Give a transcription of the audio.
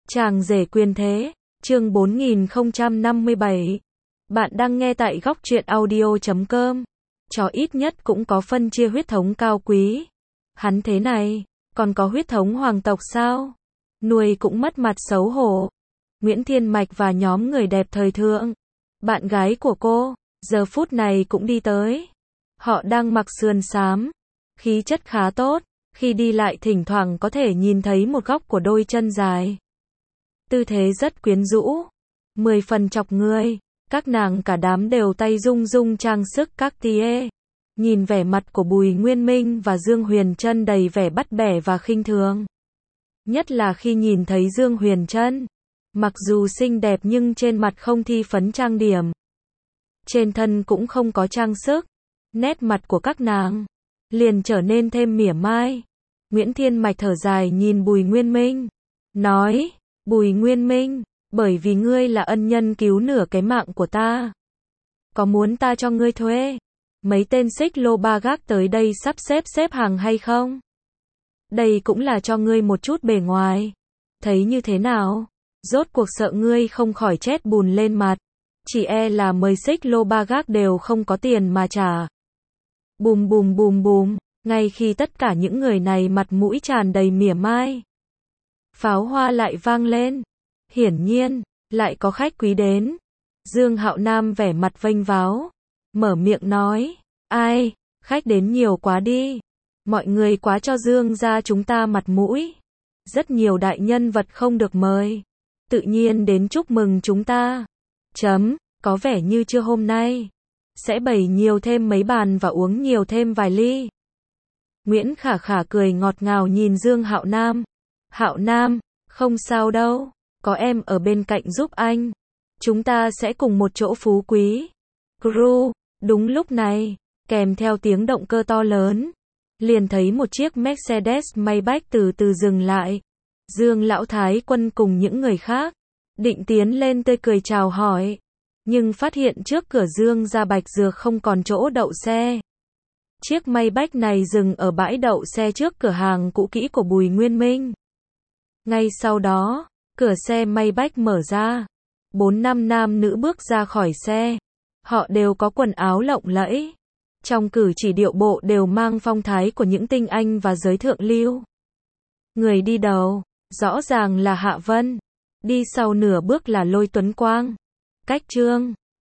Chàng rể quyền thế, chương 4057. Bạn đang nghe tại góc truyện audio.com. Chó ít nhất cũng có phân chia huyết thống cao quý. Hắn thế này, còn có huyết thống hoàng tộc sao? Nuôi cũng mất mặt xấu hổ. Nguyễn Thiên Mạch và nhóm người đẹp thời thượng. Bạn gái của cô, giờ phút này cũng đi tới. Họ đang mặc sườn xám. Khí chất khá tốt. Khi đi lại thỉnh thoảng có thể nhìn thấy một góc của đôi chân dài. Tư thế rất quyến rũ. 10 phần chọc người. Các nàng cả đám đều tay rung rung trang sức Cartier. Nhìn vẻ mặt của Bùi Nguyên Minh và Dương Huyền Trân đầy vẻ bắt bẻ và khinh thường. Nhất là khi nhìn thấy Dương Huyền Trân. Mặc dù xinh đẹp nhưng trên mặt không thi phấn trang điểm. Trên thân cũng không có trang sức. Nét mặt của các nàng liền trở nên thêm mỉa mai. Nguyễn Thiên Mạch thở dài nhìn Bùi Nguyên Minh. Nói, Bùi Nguyên Minh, bởi vì ngươi là ân nhân cứu nửa cái mạng của ta. Có muốn ta cho ngươi thuê mấy tên xích lô ba gác tới đây sắp xếp hàng hay không? Đây cũng là cho ngươi một chút bề ngoài. Thấy như thế nào? Rốt cuộc sợ ngươi không khỏi chét bùn lên mặt. Chỉ e là mời xích lô ba gác đều không có tiền mà trả. Bùm bùm bùm bùm. Ngay khi tất cả những người này mặt mũi tràn đầy mỉa mai, pháo hoa lại vang lên. Hiển nhiên, lại có khách quý đến. Dương Hạo Nam vẻ mặt vênh váo, mở miệng nói, ai, khách đến nhiều quá đi. Mọi người quá cho Dương gia chúng ta mặt mũi. Rất nhiều đại nhân vật không được mời, tự nhiên đến chúc mừng chúng ta. Có vẻ như trưa hôm nay sẽ bày nhiều thêm mấy bàn và uống nhiều thêm vài ly. Nguyễn Khả Khả cười ngọt ngào nhìn Dương Hạo Nam. Hạo Nam, không sao đâu, có em ở bên cạnh giúp anh. Chúng ta sẽ cùng một chỗ phú quý. Gru, đúng lúc này, kèm theo tiếng động cơ to lớn, liền thấy một chiếc Mercedes Maybach từ từ dừng lại. Dương Lão Thái Quân cùng những người khác định tiến lên tươi cười chào hỏi, nhưng phát hiện trước cửa Dương gia Bạch Dược không còn chỗ đậu xe. Chiếc Maybach này dừng ở bãi đậu xe trước cửa hàng cũ kỹ của Bùi Nguyên Minh. Ngay sau đó, cửa xe Maybach mở ra. 4-5 nam nữ bước ra khỏi xe. Họ đều có quần áo lộng lẫy. Trong cử chỉ điệu bộ đều mang phong thái của những tinh anh và giới thượng lưu. Người đi đầu, rõ ràng là Hạ Vân. Đi sau nửa bước là Lôi Tuấn Quang. Cách Trương,